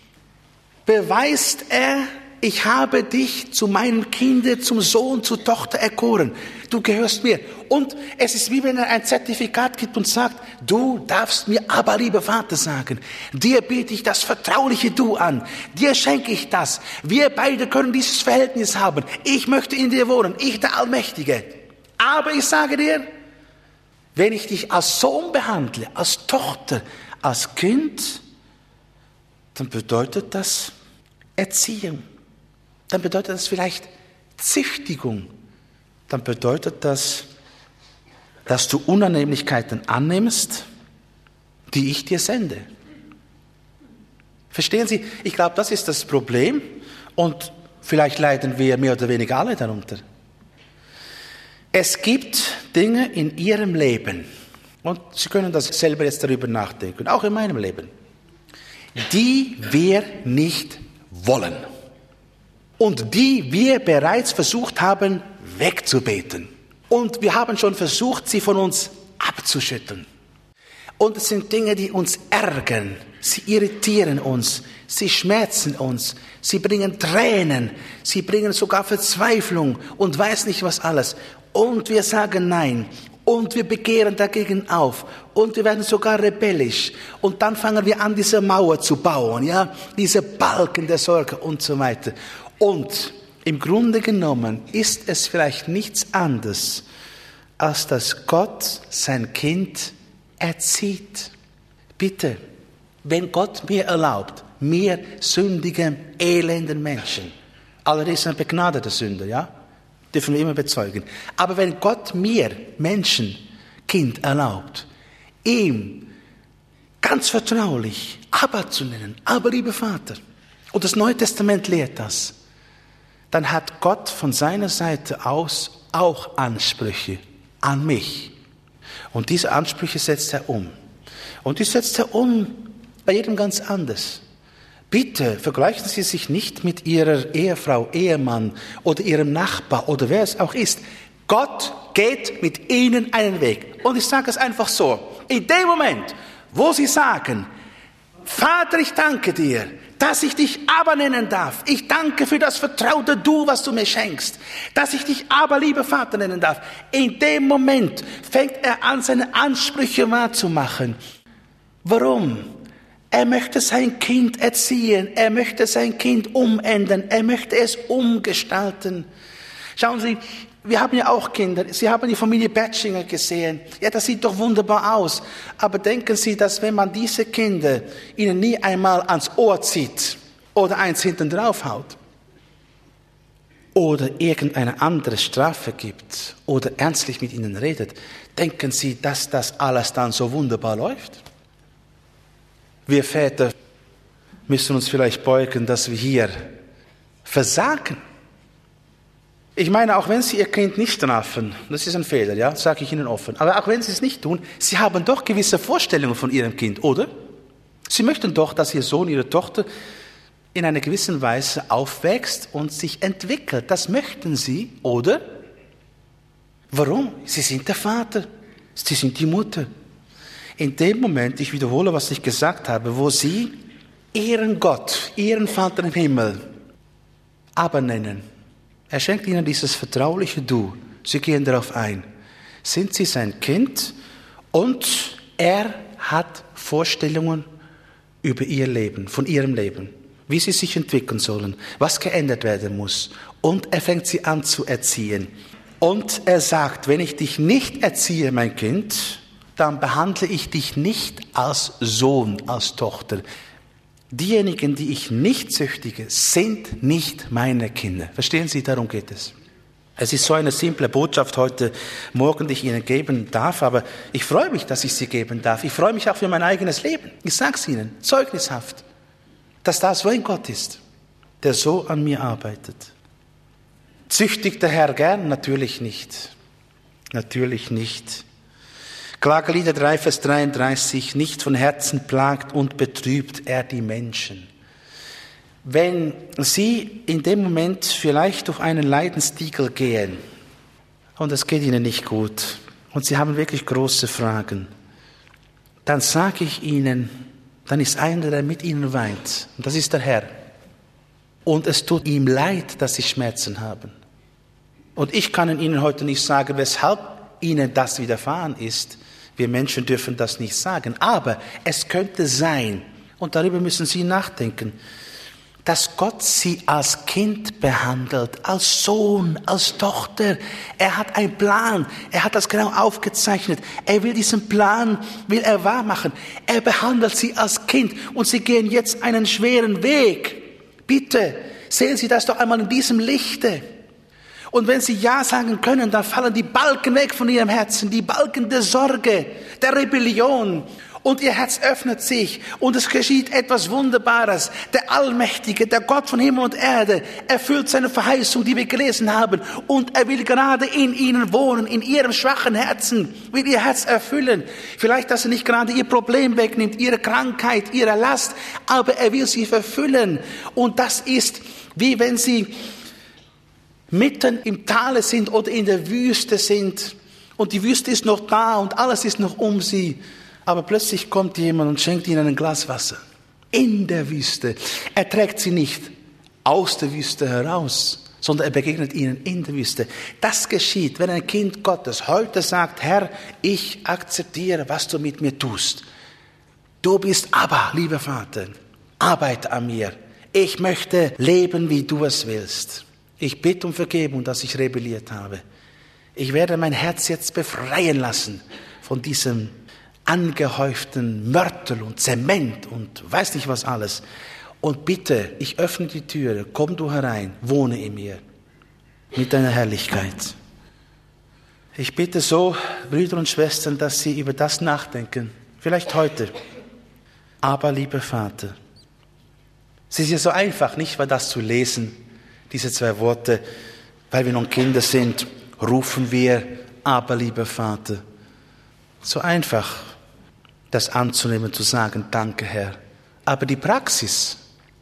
beweist er, ich habe dich zu meinem Kinde, zum Sohn, zur Tochter erkoren. Du gehörst mir. Und es ist wie wenn er ein Zertifikat gibt und sagt, du darfst mir aber, lieber Vater, sagen. Dir biete ich das vertrauliche Du an. Dir schenke ich das. Wir beide können dieses Verhältnis haben. Ich möchte in dir wohnen. Ich, der Allmächtige. Aber ich sage dir, wenn ich dich als Sohn behandle, als Tochter, als Kind, dann bedeutet das Erziehung. Dann bedeutet das vielleicht Züchtigung. Dann bedeutet das, dass du Unannehmlichkeiten annimmst, die ich dir sende. Verstehen Sie? Ich glaube, das ist das Problem und vielleicht leiden wir mehr oder weniger alle darunter. Es gibt Dinge in Ihrem Leben, und Sie können das selber jetzt darüber nachdenken, auch in meinem Leben, die wir nicht wollen. Und die wir bereits versucht haben wegzubeten. Und wir haben schon versucht, sie von uns abzuschütteln. Und es sind Dinge, die uns ärgern. Sie irritieren uns. Sie schmerzen uns. Sie bringen Tränen. Sie bringen sogar Verzweiflung und weiß nicht was alles. Und wir sagen Nein. Und wir begehren dagegen auf. Und wir werden sogar rebellisch. Und dann fangen wir an, diese Mauer zu bauen. Ja, diese Balken der Sorge und so weiter. Und im Grunde genommen ist es vielleicht nichts anderes, als dass Gott sein Kind erzieht. Bitte, wenn Gott mir erlaubt, mir sündigen, elenden Menschen, allerdings ein begnadeter Sünder, ja, dürfen wir immer bezeugen. Aber wenn Gott mir, Menschen, Kind erlaubt, ihm ganz vertraulich Abba zu nennen, aber lieber Vater, und das Neue Testament lehrt das, dann hat Gott von seiner Seite aus auch Ansprüche an mich. Und diese Ansprüche setzt er um. Und die setzt er um bei jedem ganz anders. Bitte vergleichen Sie sich nicht mit Ihrer Ehefrau, Ehemann oder Ihrem Nachbar oder wer es auch ist. Gott geht mit Ihnen einen Weg. Und ich sage es einfach so. In dem Moment, wo Sie sagen, Vater, ich danke dir, dass ich dich aber nennen darf. Ich danke für das vertraute Du, was du mir schenkst. Dass ich dich aber, lieber Vater, nennen darf. In dem Moment fängt er an, seine Ansprüche wahrzumachen. Warum? Er möchte sein Kind erziehen. Er möchte sein Kind umändern. Er möchte es umgestalten. Schauen Sie, wir haben ja auch Kinder. Sie haben die Familie Bertschinger gesehen. Ja, das sieht doch wunderbar aus. Aber denken Sie, dass wenn man diese Kinder ihnen nie einmal ans Ohr zieht oder eins hinten drauf haut oder irgendeine andere Strafe gibt oder ernstlich mit ihnen redet, denken Sie, dass das alles dann so wunderbar läuft? Wir Väter müssen uns vielleicht beugen, dass wir hier versagen. Ich meine, auch wenn Sie Ihr Kind nicht strafen, das ist ein Fehler, ja, sage ich Ihnen offen. Aber auch wenn Sie es nicht tun, Sie haben doch gewisse Vorstellungen von Ihrem Kind, oder? Sie möchten doch, dass Ihr Sohn, Ihre Tochter in einer gewissen Weise aufwächst und sich entwickelt. Das möchten Sie, oder? Warum? Sie sind der Vater, Sie sind die Mutter. In dem Moment, ich wiederhole, was ich gesagt habe, wo sie ihren Gott, ihren Vater im Himmel, aber nennen. Er schenkt ihnen dieses vertrauliche Du. Sie gehen darauf ein. Sind sie sein Kind? Und er hat Vorstellungen über ihr Leben, von ihrem Leben. Wie sie sich entwickeln sollen, was geändert werden muss. Und er fängt sie an zu erziehen. Und er sagt, wenn ich dich nicht erziehe, mein Kind, dann behandle ich dich nicht als Sohn, als Tochter. Diejenigen, die ich nicht züchtige, sind nicht meine Kinder. Verstehen Sie, darum geht es. Es ist so eine simple Botschaft heute Morgen, die ich Ihnen geben darf, aber ich freue mich, dass ich sie geben darf. Ich freue mich auch für mein eigenes Leben. Ich sage es Ihnen, zeugnishaft, dass da so ein Gott ist, der so an mir arbeitet. Züchtigt der Herr gern? Natürlich nicht. Natürlich nicht. Klagelieder drei, Vers dreiunddreißig, nicht von Herzen plagt und betrübt er die Menschen. Wenn Sie in dem Moment vielleicht durch einen Leidenstiegel gehen und es geht Ihnen nicht gut und Sie haben wirklich große Fragen, dann sage ich Ihnen, dann ist einer, der mit Ihnen weint, und das ist der Herr. Und es tut ihm leid, dass Sie Schmerzen haben. Und ich kann Ihnen heute nicht sagen, weshalb Ihnen das widerfahren ist. Wir Menschen dürfen das nicht sagen. Aber es könnte sein, und darüber müssen Sie nachdenken, dass Gott Sie als Kind behandelt, als Sohn, als Tochter. Er hat einen Plan. Er hat das genau aufgezeichnet. Er will diesen Plan, will er wahr machen. Er behandelt Sie als Kind und Sie gehen jetzt einen schweren Weg. Bitte, sehen Sie das doch einmal in diesem Lichte. Und wenn Sie Ja sagen können, dann fallen die Balken weg von Ihrem Herzen, die Balken der Sorge, der Rebellion. Und Ihr Herz öffnet sich und es geschieht etwas Wunderbares. Der Allmächtige, der Gott von Himmel und Erde, erfüllt seine Verheißung, die wir gelesen haben. Und er will gerade in Ihnen wohnen, in Ihrem schwachen Herzen, will Ihr Herz erfüllen. Vielleicht, dass er nicht gerade Ihr Problem wegnimmt, Ihre Krankheit, Ihre Last, aber er will sie verfüllen. Und das ist, wie wenn Sie mitten im Tale sind oder in der Wüste sind und die Wüste ist noch da und alles ist noch um Sie. Aber plötzlich kommt jemand und schenkt Ihnen ein Glas Wasser. In der Wüste. Er trägt Sie nicht aus der Wüste heraus, sondern er begegnet Ihnen in der Wüste. Das geschieht, wenn ein Kind Gottes heute sagt, Herr, ich akzeptiere, was du mit mir tust. Du bist aber, lieber Vater, arbeite an mir. Ich möchte leben, wie du es willst. Ich bitte um Vergebung, dass ich rebelliert habe. Ich werde mein Herz jetzt befreien lassen von diesem angehäuften Mörtel und Zement und weiß nicht was alles. Und bitte, ich öffne die Türe, komm du herein, wohne in mir mit deiner Herrlichkeit. Ich bitte so, Brüder und Schwestern, dass Sie über das nachdenken, vielleicht heute. Aber, lieber Vater, es ist ja so einfach, nicht wahr, das zu lesen, diese zwei Worte, weil wir noch Kinder sind, rufen wir, aber, lieber Vater, so einfach, das anzunehmen, zu sagen, danke Herr. Aber die Praxis,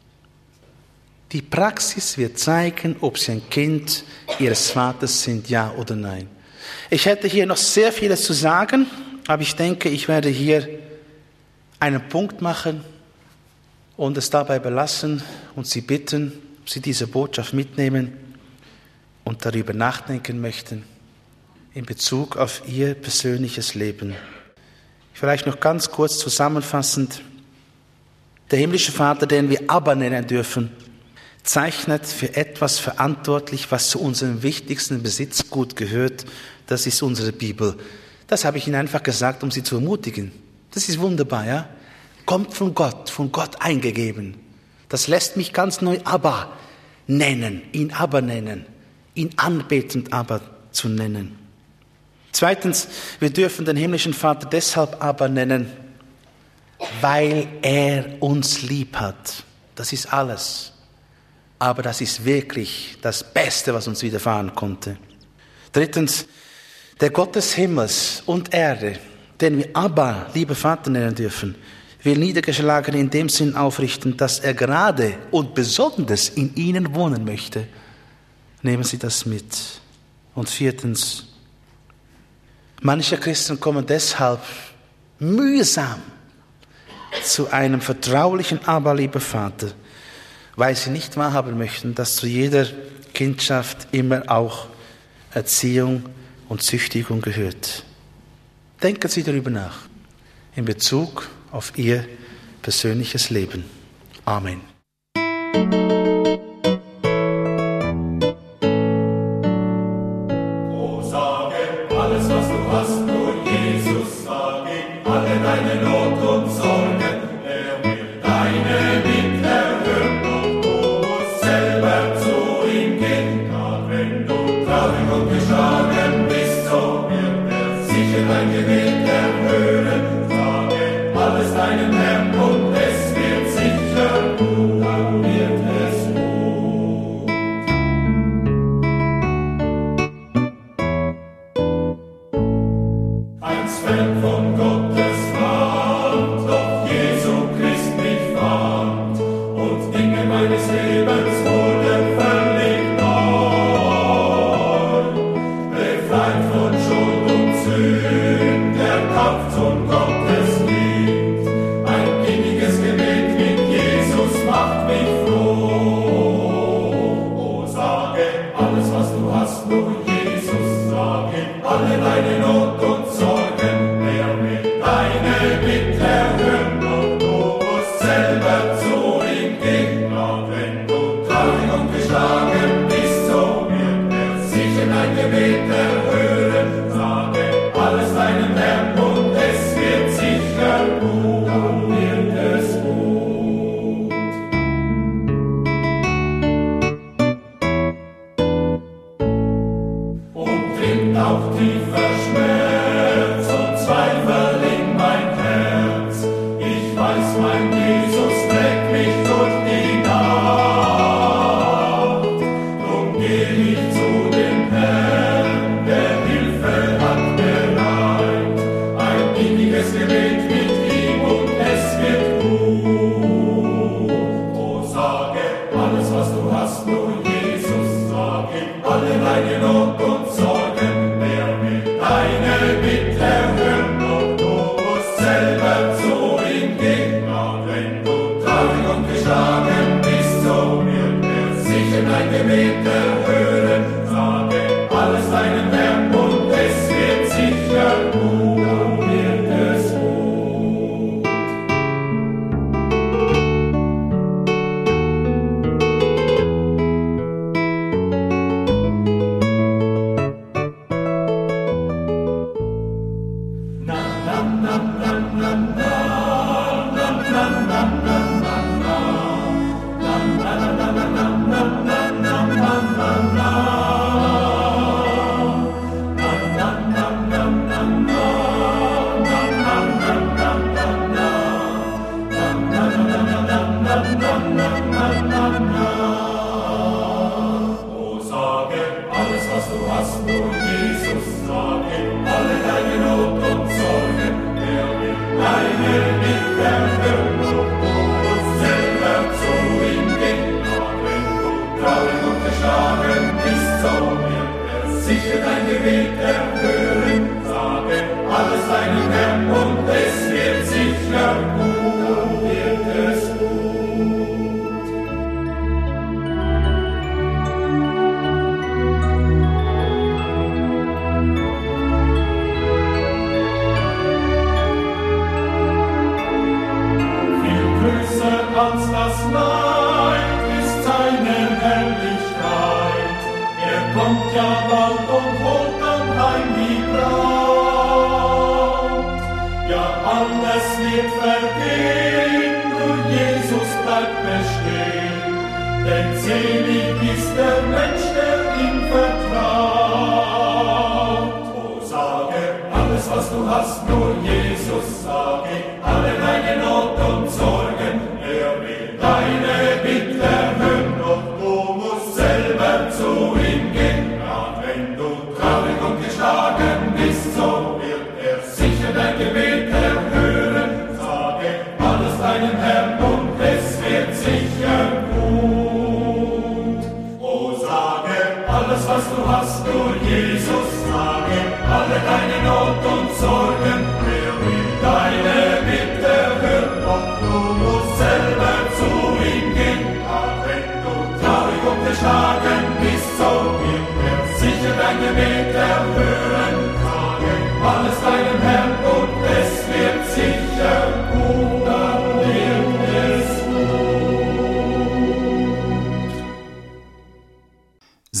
die Praxis wird zeigen, ob Sie ein Kind Ihres Vaters sind, ja oder nein. Ich hätte hier noch sehr vieles zu sagen, aber ich denke, ich werde hier einen Punkt machen und es dabei belassen und Sie bitten, ob Sie diese Botschaft mitnehmen und darüber nachdenken möchten in Bezug auf Ihr persönliches Leben. Vielleicht noch ganz kurz zusammenfassend. Der himmlische Vater, den wir Abba nennen dürfen, zeichnet für etwas verantwortlich, was zu unserem wichtigsten Besitzgut gehört. Das ist unsere Bibel. Das habe ich Ihnen einfach gesagt, um Sie zu ermutigen. Das ist wunderbar, ja? Kommt von Gott, von Gott eingegeben. Das lässt mich ganz neu Abba nennen, ihn Abba nennen, ihn anbetend Abba zu nennen. Zweitens, wir dürfen den himmlischen Vater deshalb Abba nennen, weil er uns lieb hat. Das ist alles. Aber das ist wirklich das Beste, was uns widerfahren konnte. Drittens, der Gott des Himmels und Erde, den wir Abba, lieber Vater, nennen dürfen, will Niedergeschlagene in dem Sinn aufrichten, dass er gerade und besonders in ihnen wohnen möchte. Nehmen Sie das mit. Und viertens, manche Christen kommen deshalb mühsam zu einem vertraulichen Aber, lieber Vater, weil sie nicht wahrhaben möchten, dass zu jeder Kindschaft immer auch Erziehung und Züchtigung gehört. Denken Sie darüber nach, in Bezug auf Ihr persönliches Leben. Amen. Oh, sage alles, was du hast, nur Jesus, sag ihm alle deine Not und Sorgen. Er will deine Bitte erhören und du musst selber zu ihm gehen. Gerade wenn du traurig und geschlagen bist, so wird er sicher dein Gebet erhören. Sage alles deinem Herrn und es wird sicher gut, dann wird es gut. Eins fern von Gottes Hand, doch Jesu Christ mich fand, und Dinge meines Lebens wurden völlig neu. Befreit von Schuld und Sünde, erkauft von Gottes Lied. Ein inniges Gebet mit Jesus macht mich froh. Oh, sage alles, was du hast, nur Jesus, sage alle deine Not und Sorgen. Er will deine Bitte erhören und du musst selber zu ihm gehen. Gerade wenn du traurig und geschlagen bist, so wird er sicher dein Gebet erhören. Sage alles deinem Herrn und es wird sicher gut, dann wird es gut. Und dringt auch tiefer Schmerz und Zweifel in mein Herz. Ich weiß, mein Jesus trägt mich durch die Nacht. Drum geh ich zu dem Herrn, der Hilfe hat bereit. Ein inniges Gebet mit ihm und es wird gut. Oh, sage alles, was du hast, nur Jesus, sage alle deine Not und Sorgen. Er will deine Bitte erhören und du musst selber zu ihm gehen. Gerade wenn du traurig und geschlagen bist, so wird er sicher dein Gebet erhören. Sage alles deinem Herrn und es wird sicher gut, dann wird es gut. Na, na, na, na, na, na, na, na, na, na, na, na. Na, na, na, na, na, na, na, na, na, na, na, na. Oh, sage alles, was du hast, nur Jesus, sage alle deine Not und Sorgen. Er will deine Bitte erhören und du musst selber zu ihm gehen. Gerade wenn du traurig und geschlagen bist, so wird er sicher dein Gebet erhören. Sage alles deinem Herrn und es wird sicher gut, dann wird es gut. Viel größer als das Leid ist seine Herrlichkeit. Er kommt ja bald und holt dann heim die Braut. Ja, alles wird vergehen, nur Jesus bleibt bestehen. Denn selig ist der Mensch, der ihm vertraut. Oh, sage alles, was du hast, nur Jesus, sage alle deine Not und Sorgen. Er will deine Bitte erhören und du musst selber zu ihm gehen. Gerade wenn du traurig und geschlagen bist, so wird er sicher dein Gebet erhören. Sage alles deinem Herrn und es wird sicher gut. Oh, sage alles, was du hast, nur Jesus, sage alle deine Not und Sorgen. Er will deine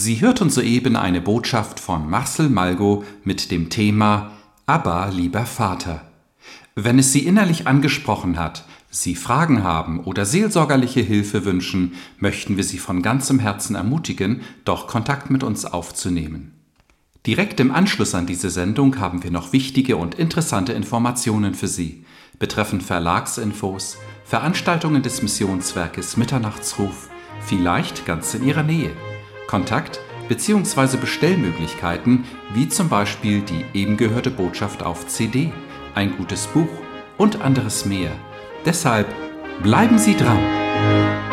Sie hörten soeben eine Botschaft von Marcel Malgo mit dem Thema »Abba, lieber Vater«. Wenn es Sie innerlich angesprochen hat, Sie Fragen haben oder seelsorgerliche Hilfe wünschen, möchten wir Sie von ganzem Herzen ermutigen, doch Kontakt mit uns aufzunehmen. Direkt im Anschluss an diese Sendung haben wir noch wichtige und interessante Informationen für Sie, betreffend Verlagsinfos, Veranstaltungen des Missionswerkes Mitternachtsruf, vielleicht ganz in Ihrer Nähe, Kontakt bzw. Bestellmöglichkeiten, wie zum Beispiel die eben gehörte Botschaft auf C D, ein gutes Buch und anderes mehr. Deshalb bleiben Sie dran!